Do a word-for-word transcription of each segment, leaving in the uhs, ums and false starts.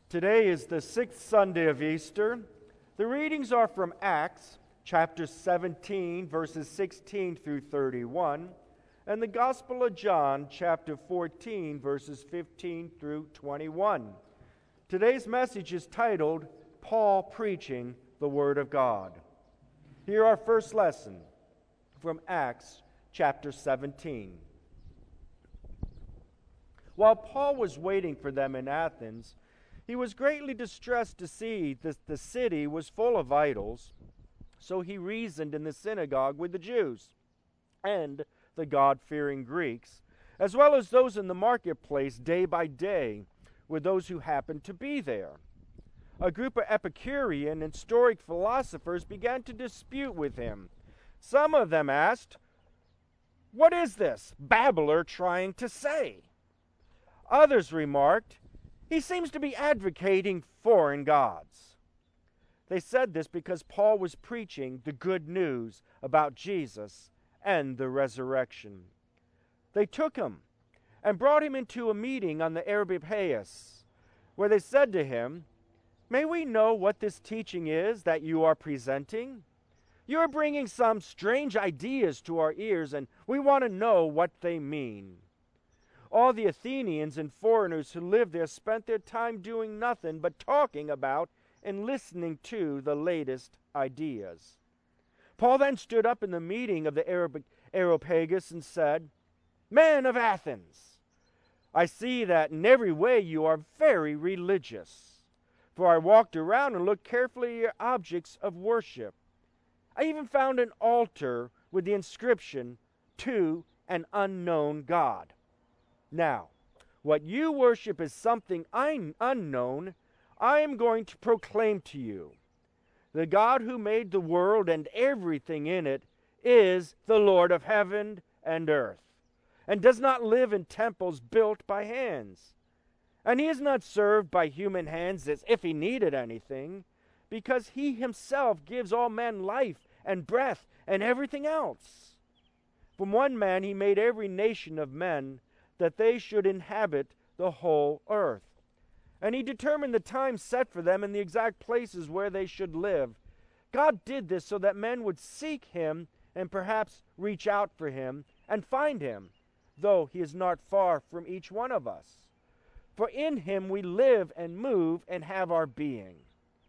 Today is the sixth Sunday of Easter. The readings are from Acts chapter seventeen, verses sixteen through thirty-one, and the Gospel of John chapter fourteen, verses fifteen through twenty-one. Today's message is titled, Paul Preaching the Word of God. Here our first lesson from Acts chapter seventeen. While Paul was waiting for them in Athens, he was greatly distressed to see that the city was full of idols. So he reasoned in the synagogue with the Jews and the God-fearing Greeks, as well as those in the marketplace day by day, with those who happened to be there. A group of Epicurean and Stoic philosophers began to dispute with him. Some of them asked, "What is this babbler trying to say?" Others remarked, "He seems to be advocating foreign gods." They said this because Paul was preaching the good news about Jesus and the resurrection. They took him and brought him into a meeting on the Areopagus, where they said to him, "May we know what this teaching is that you are presenting? You are bringing some strange ideas to our ears, and we want to know what they mean." All the Athenians and foreigners who lived there spent their time doing nothing but talking about and listening to the latest ideas. Paul then stood up in the meeting of the Areopagus and said, "Men of Athens, I see that in every way you are very religious. For I walked around and looked carefully at your objects of worship. I even found an altar with the inscription, 'To an unknown God.' Now, what you worship is something unknown. I am going to proclaim to you. The God who made the world and everything in it is the Lord of heaven and earth, and does not live in temples built by hands. And he is not served by human hands as if he needed anything, because he himself gives all men life and breath and everything else. From one man he made every nation of men, that they should inhabit the whole earth. And he determined the time set for them and the exact places where they should live. God did this so that men would seek him and perhaps reach out for him and find him, though he is not far from each one of us. For in him we live and move and have our being.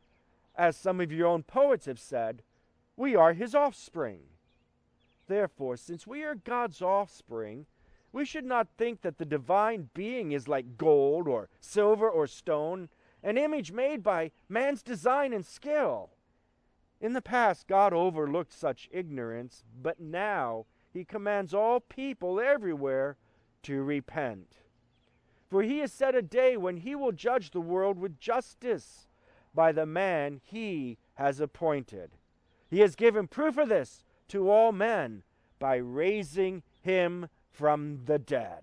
As some of your own poets have said, we are his offspring. Therefore, since we are God's offspring, we should not think that the divine being is like gold or silver or stone, an image made by man's design and skill. In the past, God overlooked such ignorance, but now he commands all people everywhere to repent. For he has set a day when he will judge the world with justice by the man he has appointed. He has given proof of this to all men by raising him from the dead.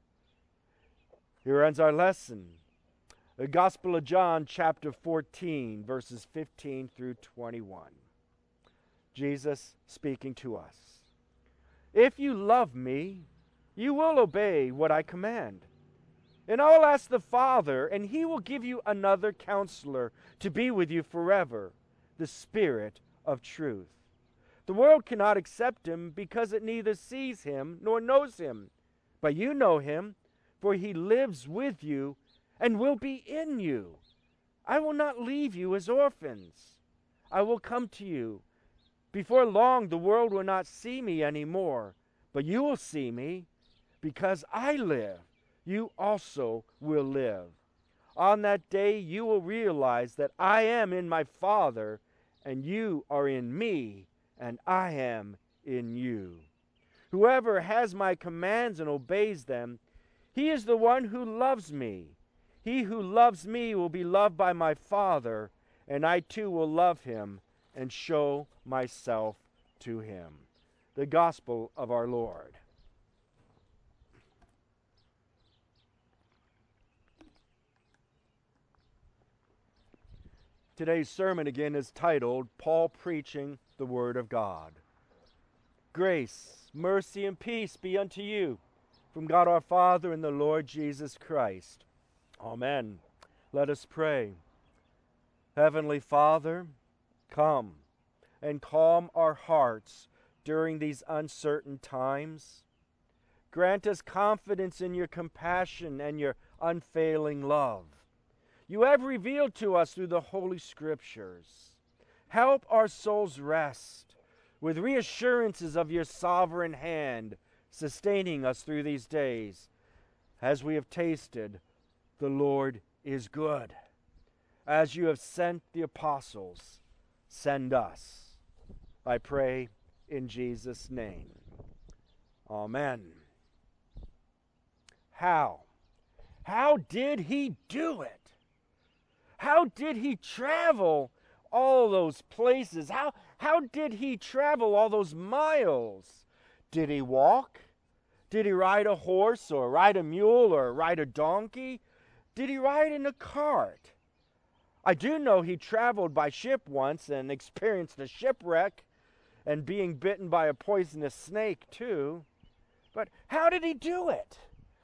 Here ends our lesson. The Gospel of John, chapter fourteen, verses fifteen through twenty-one. Jesus speaking to us. "If you love me, you will obey what I command. And I will ask the Father, and he will give you another counselor to be with you forever, the Spirit of truth. The world cannot accept him because it neither sees him nor knows him. But you know him, for he lives with you and will be in you. I will not leave you as orphans. I will come to you. Before long the world will not see me anymore, but you will see me. Because I live, you also will live. On that day you will realize that I am in my Father, and you are in me, and I am in you. Whoever has my commands and obeys them, he is the one who loves me. He who loves me will be loved by my Father, and I too will love him and show myself to him." The Gospel of our Lord. Today's sermon again is titled, Paul Preaching the Word of God. Grace, mercy, and peace be unto you from God our Father and the Lord Jesus Christ. Amen. Let us pray. Heavenly Father, come and calm our hearts during these uncertain times. Grant us confidence in your compassion and your unfailing love. You have revealed to us through the Holy Scriptures. Help our souls rest with reassurances of your sovereign hand sustaining us through these days. As we have tasted, the Lord is good. As you have sent the apostles, send us. I pray in Jesus' name. Amen. How? How did he do it? How did he travel all those places? How, how did he travel all those miles? Did he walk? Did he ride a horse or ride a mule or ride a donkey? Did he ride in a cart? I do know he traveled by ship once and experienced a shipwreck and being bitten by a poisonous snake too. But how did he do it?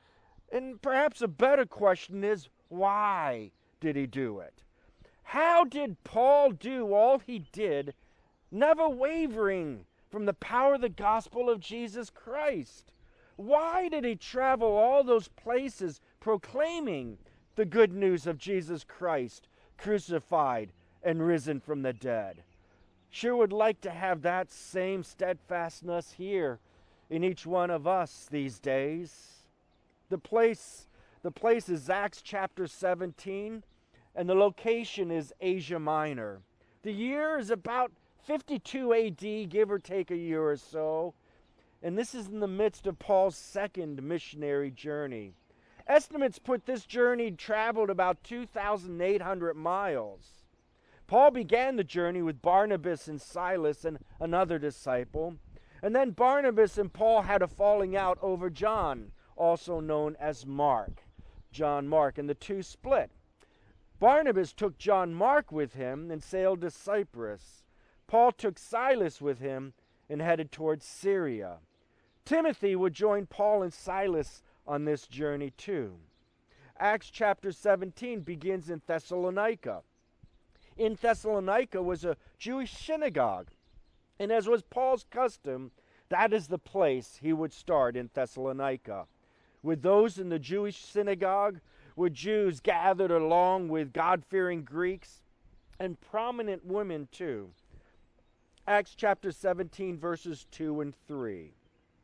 And perhaps a better question is, why did he do it? How did Paul do all he did, never wavering from the power of the gospel of Jesus Christ? Why did he travel all those places proclaiming the good news of Jesus Christ, crucified and risen from the dead? Sure would like to have that same steadfastness here in each one of us these days. The place, the place is Acts chapter seventeen, and the location is Asia Minor. The year is about fifty-two A D, give or take a year or so. And this is in the midst of Paul's second missionary journey. Estimates put this journey traveled about two thousand eight hundred miles. Paul began the journey with Barnabas and Silas and another disciple. And then Barnabas and Paul had a falling out over John, also known as Mark. John Mark, and the two split. Barnabas took John Mark with him and sailed to Cyprus. Paul took Silas with him and headed towards Syria. Timothy would join Paul and Silas on this journey too. Acts chapter seventeen begins in Thessalonica. In Thessalonica was a Jewish synagogue, and as was Paul's custom, that is the place he would start in Thessalonica. With those in the Jewish synagogue were Jews gathered along with God-fearing Greeks and prominent women too. Acts chapter seventeen, verses two and three.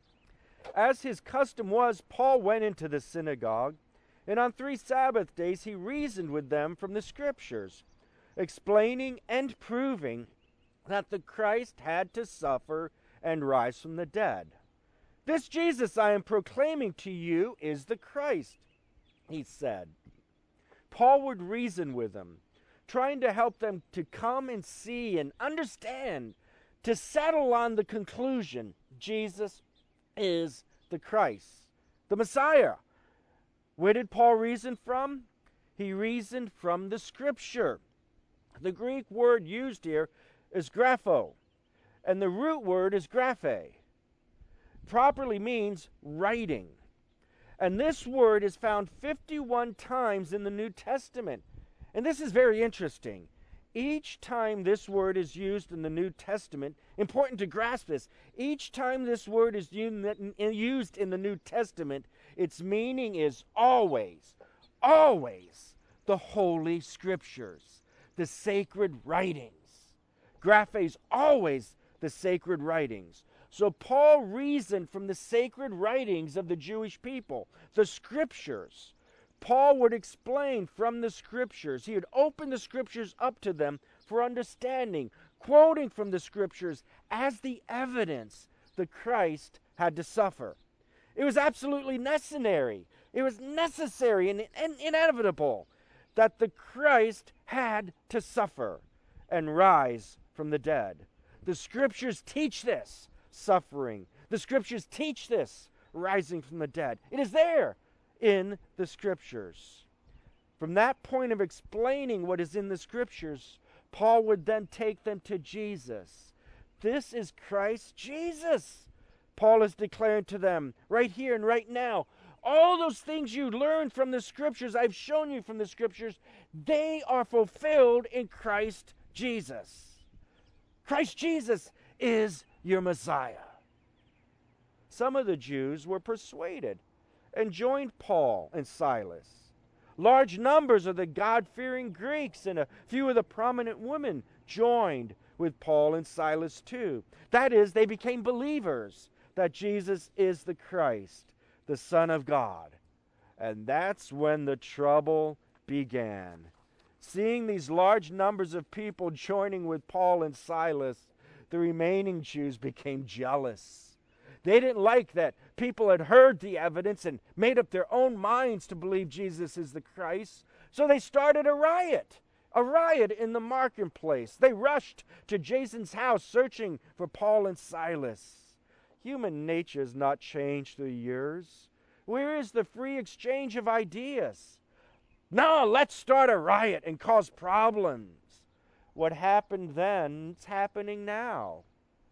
As his custom was, Paul went into the synagogue, and on three Sabbath days he reasoned with them from the Scriptures, explaining and proving that the Christ had to suffer and rise from the dead. This Jesus I am proclaiming to you is the Christ, he said. Paul would reason with them, trying to help them to come and see and understand, to settle on the conclusion, Jesus is the Christ, the Messiah. Where did Paul reason from? He reasoned from the Scripture. The Greek word used here is grapho, and the root word is graphe. Properly means writing. And this word is found fifty-one times in the New Testament. And this is very interesting. Each time this word is used in the New Testament, important to grasp this, each time this word is used in the New Testament, its meaning is always, always the Holy Scriptures, the sacred writings. Graphe is always the sacred writings. So Paul reasoned from the sacred writings of the Jewish people, the Scriptures. Paul would explain from the Scriptures. He would open the Scriptures up to them for understanding, quoting from the Scriptures as the evidence the Christ had to suffer. It was absolutely necessary. It was necessary and, and inevitable that the Christ had to suffer and rise from the dead. The Scriptures teach this suffering. The Scriptures teach this rising from the dead. It is there in the Scriptures. From that point of explaining what is in the Scriptures, Paul would then take them to Jesus. This is Christ Jesus. Paul is declaring to them right here and right now, All those things you learned from the Scriptures, I've shown you from the Scriptures, they are fulfilled in Christ Jesus. Christ Jesus is your Messiah. Some of the Jews were persuaded and joined Paul and Silas. Large numbers of the God-fearing Greeks and a few of the prominent women joined with Paul and Silas too. That is, they became believers that Jesus is the Christ, the Son of God. And that's when the trouble began. Seeing these large numbers of people joining with Paul and Silas, the remaining Jews became jealous. They didn't like that people had heard the evidence and made up their own minds to believe Jesus is the Christ. So they started a riot, a riot in the marketplace. They rushed to Jason's house searching for Paul and Silas. Human nature has not changed through the years. Where is the free exchange of ideas? No, let's start a riot and cause problems. What happened then is happening now.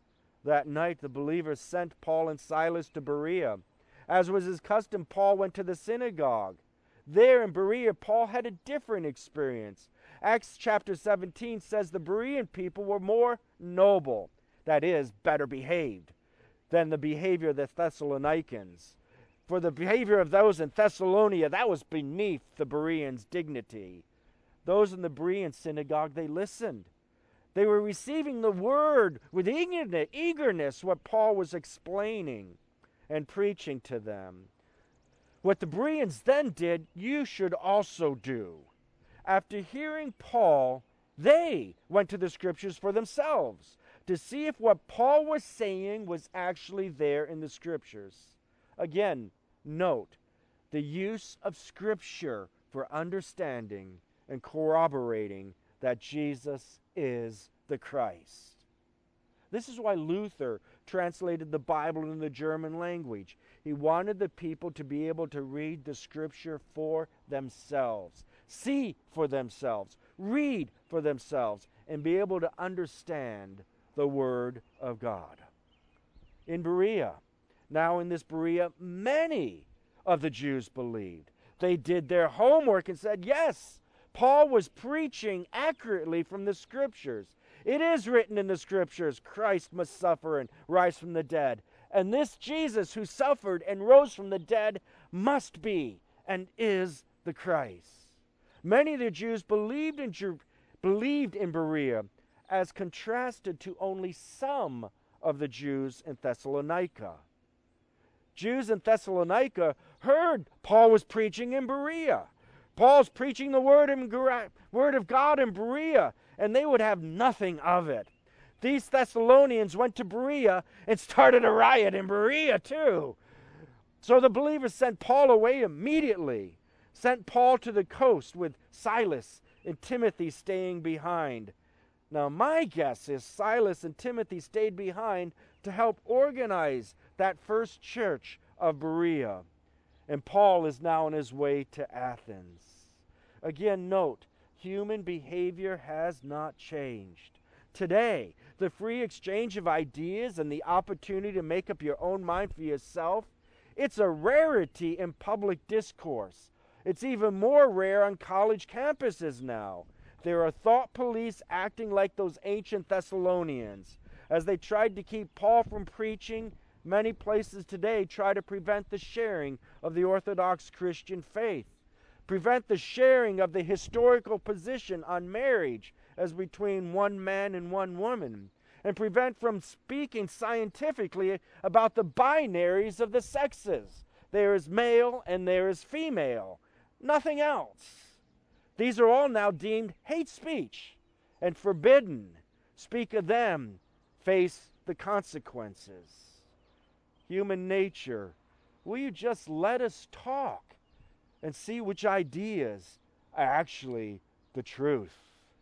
That night, the believers sent Paul and Silas to Berea. As was his custom, Paul went to the synagogue. There in Berea, Paul had a different experience. Acts chapter seventeen says the Berean people were more noble, that is, better behaved, than the behavior of the Thessalonians. For the behavior of those in Thessalonica, that was beneath the Bereans' dignity. Those in the Berean synagogue, they listened. They were receiving the word with eagerness, what Paul was explaining and preaching to them. What the Bereans then did, you should also do. After hearing Paul, they went to the Scriptures for themselves to see if what Paul was saying was actually there in the Scriptures. Again, note the use of Scripture for understanding and corroborating that Jesus is the Christ. This is why Luther translated the Bible in the German language. He wanted the people to be able to read the Scripture for themselves, see for themselves, read for themselves, and be able to understand the Word of God. In Berea, now in this Berea, many of the Jews believed. They did their homework and said, yes, Paul was preaching accurately from the Scriptures. It is written in the Scriptures, Christ must suffer and rise from the dead. And this Jesus who suffered and rose from the dead must be and is the Christ. Many of the Jews believed in, Jer- believed in Berea as contrasted to only some of the Jews in Thessalonica. Jews in Thessalonica heard Paul was preaching in Berea. Paul's preaching the word, in, word of God in Berea, and they would have nothing of it. These Thessalonians went to Berea and started a riot in Berea too. So the believers sent Paul away immediately, sent Paul to the coast with Silas and Timothy staying behind. Now my guess is Silas and Timothy stayed behind to help organize that first church of Berea. And Paul is now on his way to Athens. Again, note, human behavior has not changed. Today, the free exchange of ideas and the opportunity to make up your own mind for yourself, it's a rarity in public discourse. It's even more rare on college campuses now. There are thought police acting like those ancient Thessalonians. As they tried to keep Paul from preaching, many places today try to prevent the sharing of the Orthodox Christian faith, prevent the sharing of the historical position on marriage as between one man and one woman, and prevent from speaking scientifically about the binaries of the sexes. There is male and there is female. Nothing else. These are all now deemed hate speech and forbidden. Speak of them, face the consequences. Human nature, will you just let us talk and see which ideas are actually the truth?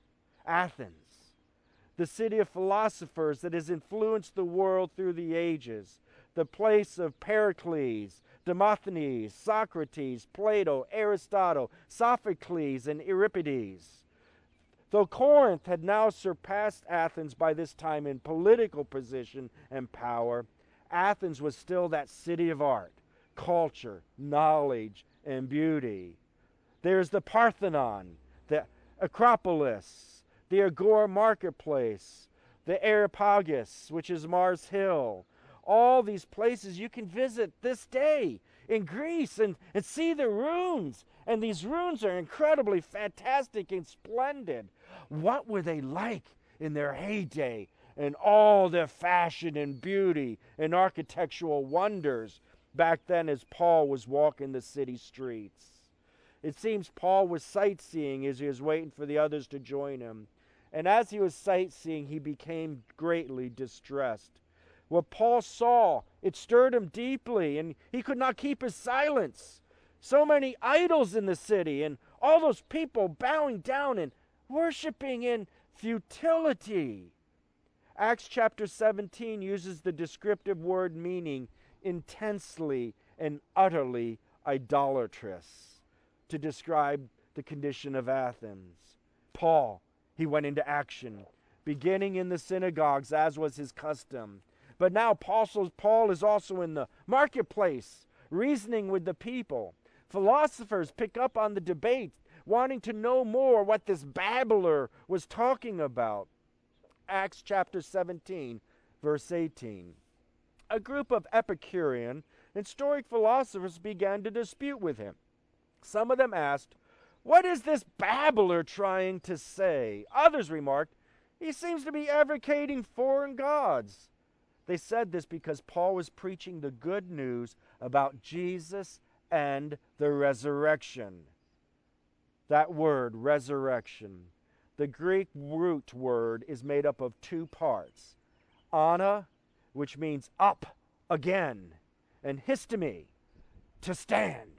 Athens, the city of philosophers that has influenced the world through the ages, the place of Pericles, Demosthenes, Socrates, Plato, Aristotle, Sophocles, and Euripides. Though Corinth had now surpassed Athens by this time in political position and power, Athens was still that city of art, culture, knowledge, and beauty. There's the Parthenon, the Acropolis, the Agora Marketplace, the Areopagus, which is Mars Hill. All these places you can visit this day in Greece and, and see the ruins. And these ruins are incredibly fantastic and splendid. What were they like in their heyday and all their fashion and beauty and architectural wonders back then as Paul was walking the city streets? It seems Paul was sightseeing as he was waiting for the others to join him. And as he was sightseeing, he became greatly distressed. What Paul saw, it stirred him deeply, and he could not keep his silence. So many idols in the city, and all those people bowing down and worshiping in futility. Acts chapter seventeen uses the descriptive word meaning intensely and utterly idolatrous to describe the condition of Athens. Paul, he went into action, beginning in the synagogues as was his custom. But now Paul is also in the marketplace, reasoning with the people. Philosophers pick up on the debate, wanting to know more what this babbler was talking about. Acts chapter seventeen, verse eighteen. A group of Epicurean and Stoic philosophers began to dispute with him. Some of them asked, "What is this babbler trying to say?" Others remarked, "He seems to be advocating foreign gods." They said this because Paul was preaching the good news about Jesus and the resurrection. That word, resurrection, the Greek root word is made up of two parts. Ana, which means up again, and histemi, to stand.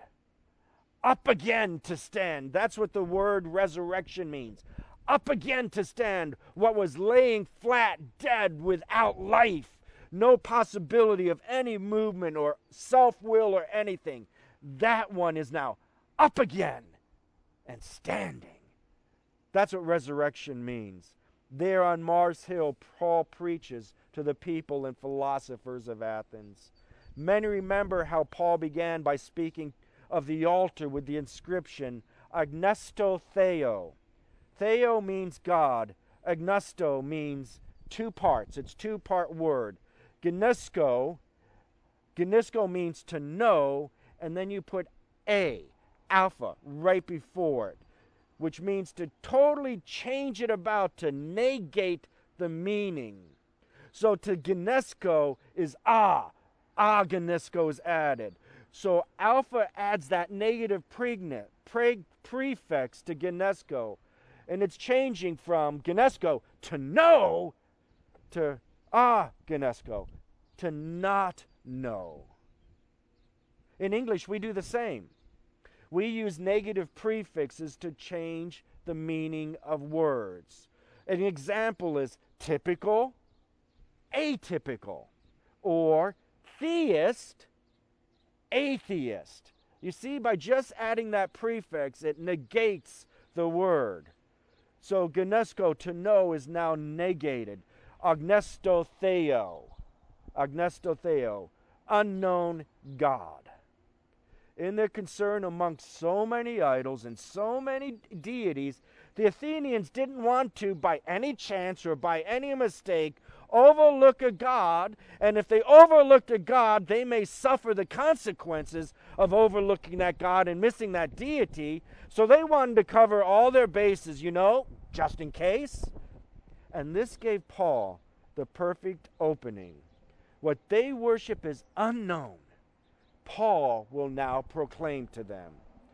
Up again to stand. That's what the word resurrection means. Up again to stand. What was laying flat, dead, without life. No possibility of any movement or self-will or anything. That one is now up again and standing. That's what resurrection means. There on Mars Hill, Paul preaches to the people and philosophers of Athens. Many remember how Paul began by speaking of the altar with the inscription, Agnesto Theo. Theo means God. Agnesto means two parts. It's a two-part word. Gnesko, gnesko means to know, and then you put a, alpha, right before it, which means to totally change it about, to negate the meaning. So to gnesko is ah, ah gnesko is added. So alpha adds that negative pregnant, pre, prefix to gnesko, and it's changing from gnesko, to know, to ah gnesko, to not know. In English, we do the same. We use negative prefixes to change the meaning of words. An example is typical, atypical, or theist, atheist. You see, by just adding that prefix, it negates the word. So gnesko, to know, is now negated. Agnesto Theo, Agnesto Theo, unknown God. In their concern amongst so many idols and so many deities, the Athenians didn't want to, by any chance or by any mistake, overlook a god, and if they overlooked a god, they may suffer the consequences of overlooking that god and missing that deity. So they wanted to cover all their bases, you know, just in case. And this gave Paul the perfect opening. What they worship is unknown. Paul will now proclaim to them.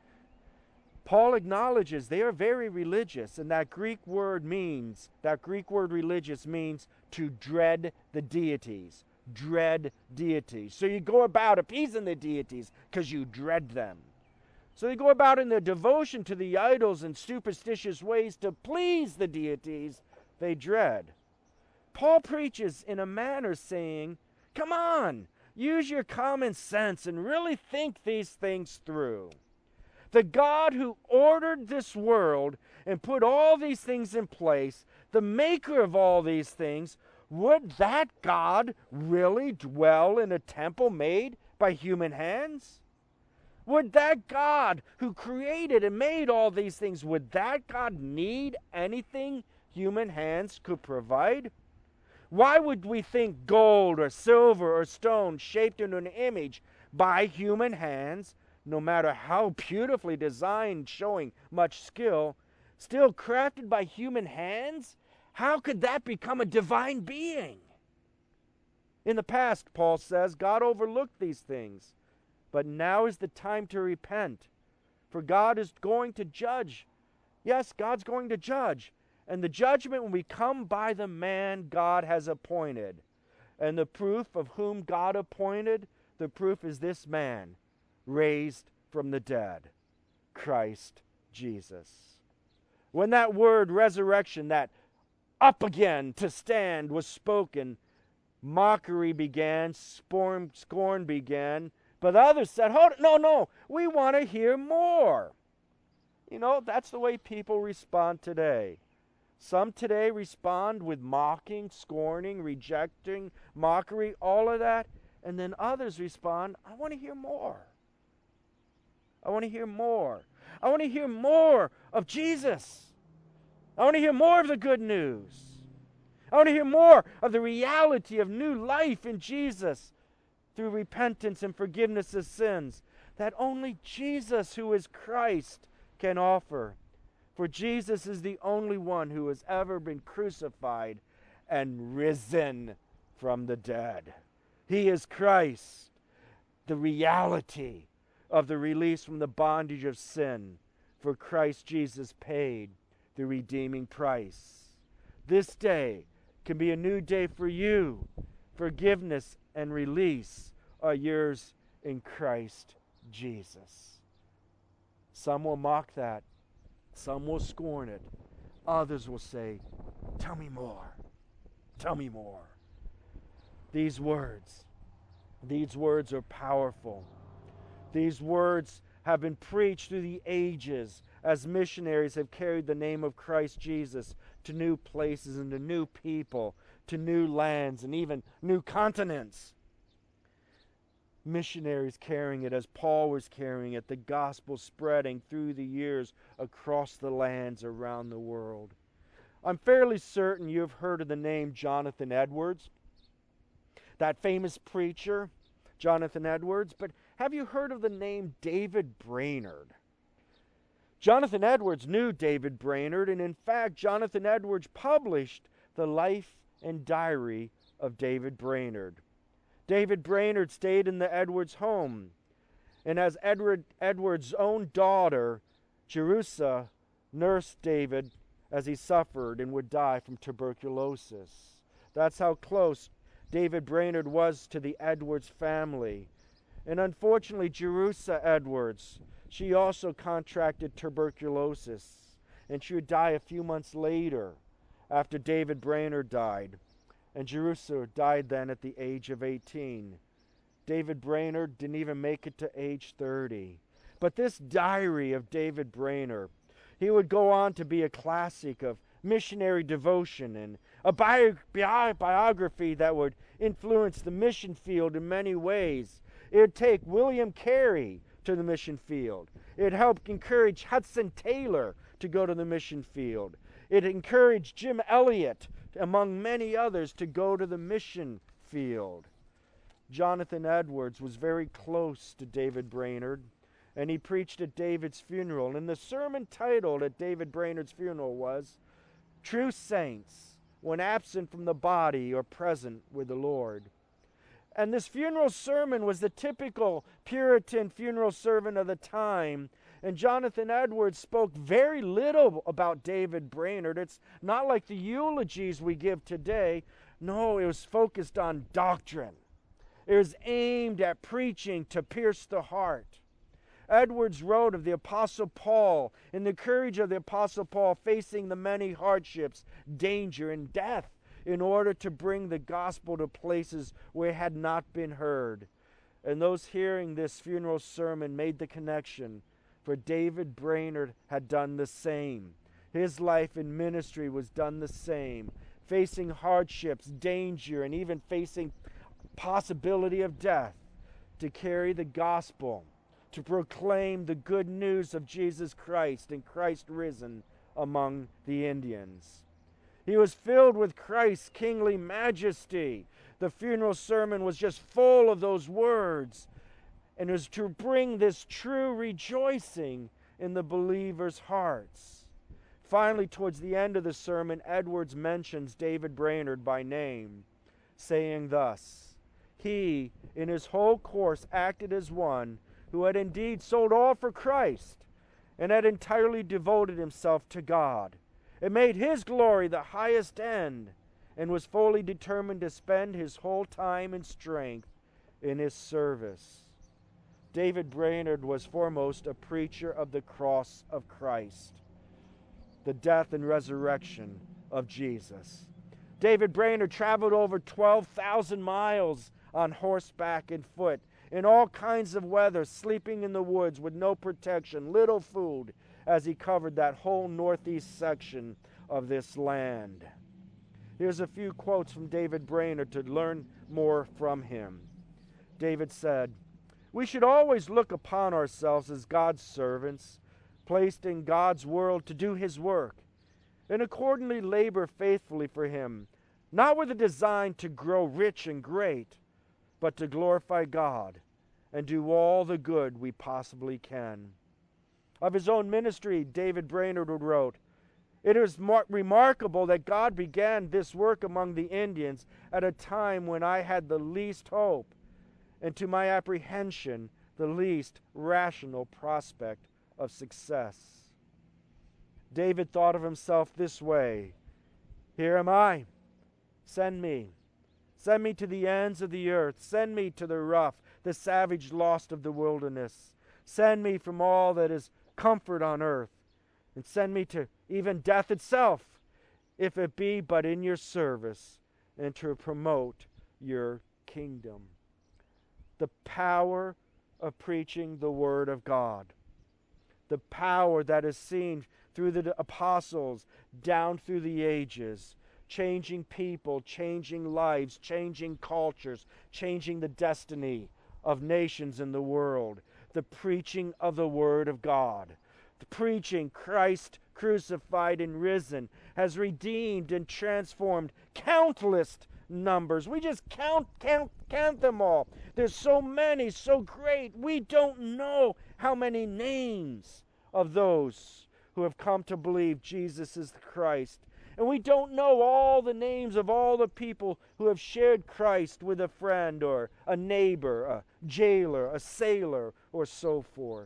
Paul acknowledges they are very religious, and that Greek word means, that Greek word religious means to dread the deities. Dread deities. So you go about appeasing the deities because you dread them. So they go about in their devotion to the idols and superstitious ways to please the deities they dread. Paul preaches in a manner saying, come on, use your common sense and really think these things through. The God who ordered this world and put all these things in place, the maker of all these things, would that God really dwell in a temple made by human hands? Would that God who created and made all these things, would that God need anything human hands could provide? Why would we think gold or silver or stone shaped into an image by human hands, no matter how beautifully designed, showing much skill, still crafted by human hands? How could that become a divine being? In the past, Paul says, God overlooked these things. But now is the time to repent, for God is going to judge. Yes, God's going to judge. And the judgment will come by the man God has appointed. And the proof of whom God appointed, the proof is this man, raised from the dead, Christ Jesus. When that word resurrection, that up again to stand, was spoken, mockery began, scorn, scorn began. But others said, hold it, no, no, we want to hear more. You know, that's the way people respond today. Some today respond with mocking, scorning, rejecting, mockery, all of that. And then others respond, I want to hear more. I want to hear more. I want to hear more of Jesus. I want to hear more of the good news. I want to hear more of the reality of new life in Jesus, through repentance and forgiveness of sins, that only Jesus, who is Christ, can offer. For Jesus is the only one who has ever been crucified and risen from the dead. He is Christ, the reality of the release from the bondage of sin, for Christ Jesus paid the redeeming price. This day can be a new day for you. Forgiveness and release are yours in Christ Jesus. Some will mock that. Some will scorn it. Others will say, tell me more. Tell me more. These words, these words are powerful. These words have been preached through the ages as missionaries have carried the name of Christ Jesus to new places and to new people, to new lands and even new continents. Missionaries carrying it as Paul was carrying it, the gospel spreading through the years across the lands around the world. I'm fairly certain you've heard of the name Jonathan Edwards, that famous preacher, Jonathan Edwards, but have you heard of the name David Brainerd? Jonathan Edwards knew David Brainerd, and in fact, Jonathan Edwards published the life and diary of David Brainerd. David Brainerd stayed in the Edwards home, and as Edward Edwards' own daughter, Jerusha, nursed David as he suffered and would die from tuberculosis. That's how close David Brainerd was to the Edwards family. And unfortunately, Jerusha Edwards, she also contracted tuberculosis, and she would die a few months later after David Brainerd died. And Jerusha died then at the age of eighteen. David Brainerd didn't even make it to age thirty. But this diary of David Brainerd, he would go on to be a classic of missionary devotion and a bio- bi- biography that would influence the mission field in many ways. It would take William Carey to the mission field. It helped encourage Hudson Taylor to go to the mission field. It encouraged Jim Elliot, among many others, to go to the mission field. Jonathan Edwards was very close to David Brainerd, and he preached at David's funeral. And the sermon titled at David Brainerd's funeral was, True Saints, When Absent from the Body or Present with the Lord. And this funeral sermon was the typical Puritan funeral sermon of the time. And Jonathan Edwards spoke very little about David Brainerd. It's not like the eulogies we give today. No, it was focused on doctrine. It was aimed at preaching to pierce the heart. Edwards wrote of the Apostle Paul and the courage of the Apostle Paul facing the many hardships, danger, and death in order to bring the gospel to places where it had not been heard. And those hearing this funeral sermon made the connection, for David Brainerd had done the same. His life in ministry was done the same, facing hardships, danger, and even facing possibility of death to carry the gospel, to proclaim the good news of Jesus Christ and Christ risen among the Indians. He was filled with Christ's kingly majesty. The funeral sermon was just full of those words, and it was to bring this true rejoicing in the believers' hearts. Finally, towards the end of the sermon, Edwards mentions David Brainerd by name, saying thus, "He, in his whole course, acted as one who had indeed sold all for Christ, and had entirely devoted himself to God. It made his glory the highest end, and was fully determined to spend his whole time and strength in his service." David Brainerd was foremost a preacher of the cross of Christ, the death and resurrection of Jesus. David Brainerd traveled over twelve thousand miles on horseback and foot, in all kinds of weather, sleeping in the woods with no protection, little food, as he covered that whole northeast section of this land. Here's a few quotes from David Brainerd to learn more from him. David said, "We should always look upon ourselves as God's servants, placed in God's world to do his work, and accordingly labor faithfully for him, not with a design to grow rich and great, but to glorify God and do all the good we possibly can." Of his own ministry, David Brainerd wrote, "It is mar- remarkable that God began this work among the Indians at a time when I had the least hope, and to my apprehension, the least rational prospect of success." David thought of himself this way, "Here am I. Send me. Send me to the ends of the earth. Send me to the rough, the savage lost of the wilderness. Send me from all that is comfort on earth, and send me to even death itself, if it be but in your service and to promote your kingdom." The power of preaching the Word of God, the power that is seen through the apostles down through the ages, changing people, changing lives, changing cultures, changing the destiny of nations in the world. The preaching of the Word of God, the preaching Christ crucified and risen, has redeemed and transformed countless numbers. We just count, count, count them all. There's so many, so great. We don't know how many names of those who have come to believe Jesus is the Christ. And we don't know all the names of all the people who have shared Christ with a friend or a neighbor, a jailer, a sailor, or so forth.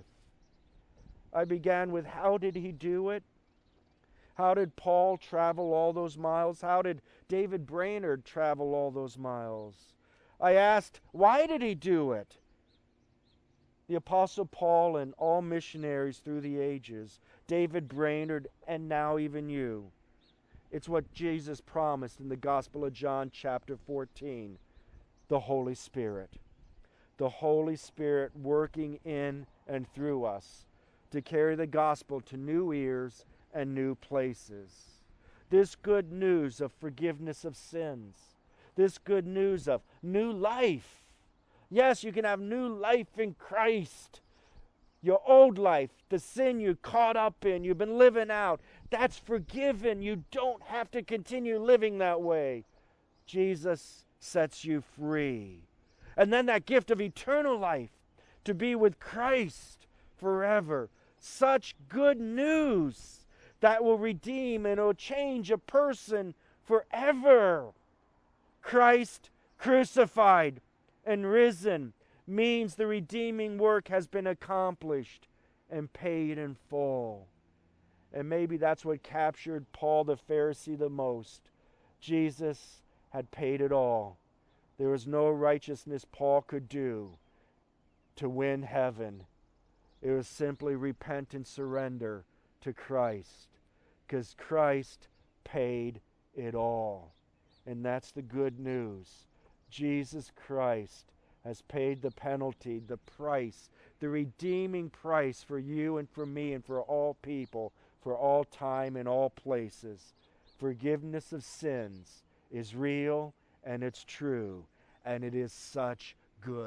I began with, how did he do it? How did Paul travel all those miles? How did David Brainerd travel all those miles? I asked, why did he do it? The Apostle Paul and all missionaries through the ages, David Brainerd, and now even you. It's what Jesus promised in the Gospel of John chapter fourteen, the Holy Spirit. The Holy Spirit working in and through us to carry the gospel to new ears and new places. This good news of forgiveness of sins. This good news of new life. Yes, you can have new life in Christ. Your old life, the sin you caught up in, you've been living out, that's forgiven. You don't have to continue living that way. Jesus sets you free. And then that gift of eternal life, to be with Christ forever. Such good news that will redeem and will change a person forever. Christ crucified and risen means the redeeming work has been accomplished and paid in full. And maybe that's what captured Paul the Pharisee the most. Jesus had paid it all. There was no righteousness Paul could do to win heaven. It was simply repent and surrender to Christ, because Christ paid it all. And that's the good news. Jesus Christ has paid the penalty, the price, the redeeming price for you and for me and for all people, for all time and all places. Forgiveness of sins is real and it's true, and it is such good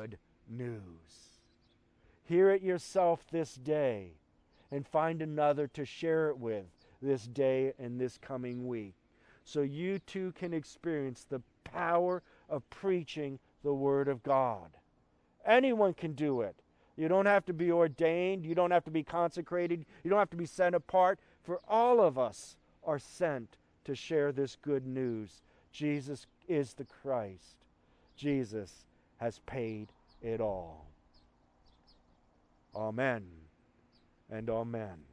news. Hear it yourself this day and find another to share it with this day and this coming week, so you too can experience the power of preaching the Word of God. Anyone can do it. You don't have to be ordained. You don't have to be consecrated. You don't have to be set apart. For all of us are sent to share this good news. Jesus is the Christ. Jesus has paid it all. Amen and amen.